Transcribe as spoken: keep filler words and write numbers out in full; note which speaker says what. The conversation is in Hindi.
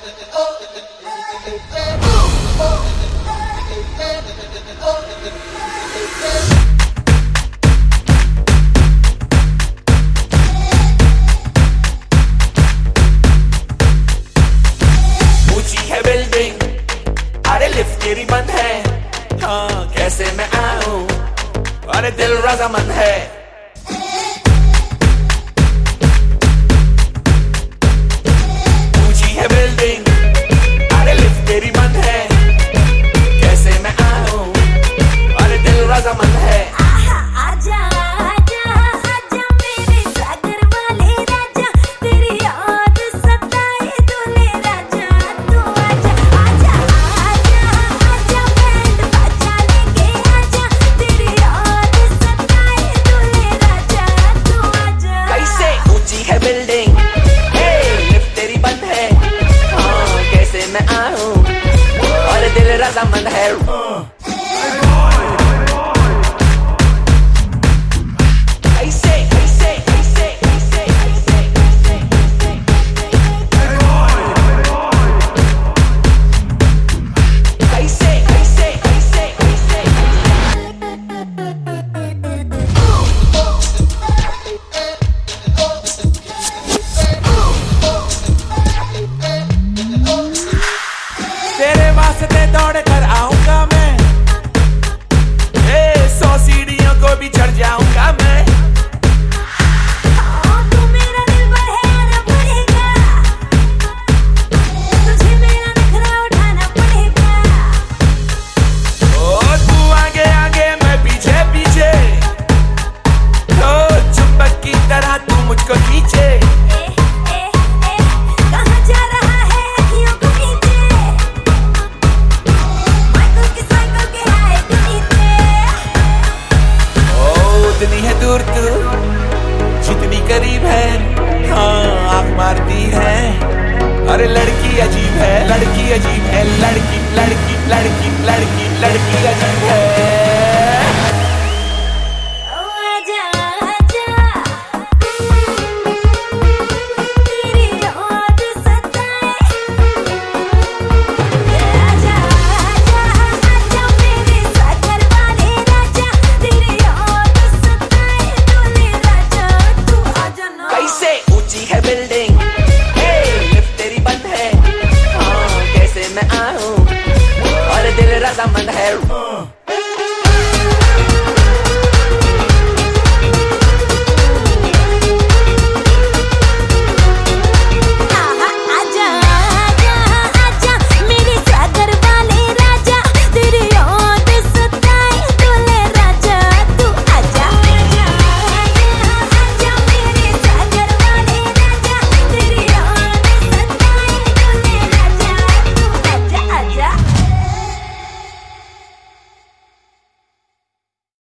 Speaker 1: तेरी बंद है, हाँ कैसे मैं आऊं, अरे दिल रज़ामंद है। ऊंची है बिल्डिंग, अरे लिफ्ट तेरी बंद है, कैसे मैं आऊं, अरे दिल रज़ामंद है।
Speaker 2: आजा आजा आजा मेरे सागर वाले राजा, तेरी याद सताए दूल्हे राजा, तू आजा आजा आजा आजा बैंड बजा लेके आजा, तेरी याद सताए दूल्हे राजा, तू आजा।
Speaker 1: कैसे ऊंची है बिल्डिंग, हे लिफ्ट तेरी बंद है, हाँ कैसे मैं आऊं, और दिल रज़ामंद है। तेरे वास्ते दौड़ कर आऊंगा मैं, ए सौ सीढ़ियों को भी चढ़ जाऊंगा मैं।
Speaker 2: हाँ तू मेरा दिलबर है आना पड़ेगा, तुझे मेरा नखरा उठाना पड़ेगा।
Speaker 1: ओ तू आगे आगे मैं पीछे पीछे, तो चुंबक की तरह तू मुझको खींचे। जितनी है दूर तू, जितनी करीब है, हाँ आँख मारती है, अरे लड़की अजीब है, लड़की अजीब है, लड़की लड़की लड़की लड़की लड़की अजीब है। है बिल्डिंग, हे लिफ्ट तेरी बंद है, हाँ कैसे मैं आऊं, और दिल रज़ामंद है।